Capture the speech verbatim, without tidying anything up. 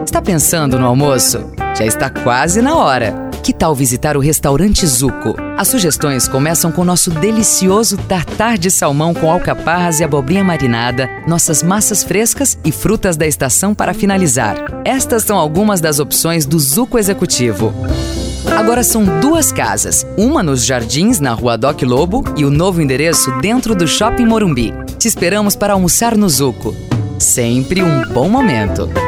Está pensando no almoço? Já está quase na hora. Que tal visitar o restaurante Zuco? As sugestões começam com nosso delicioso tartar de salmão com alcaparras e abobrinha marinada, nossas massas frescas e frutas da estação para finalizar. Estas são algumas das opções do Zuco Executivo. Agora são duas casas, uma nos Jardins, na Rua Doc Lobo, e o novo endereço dentro do Shopping Morumbi. Te esperamos para almoçar no Zuco. Sempre um bom momento.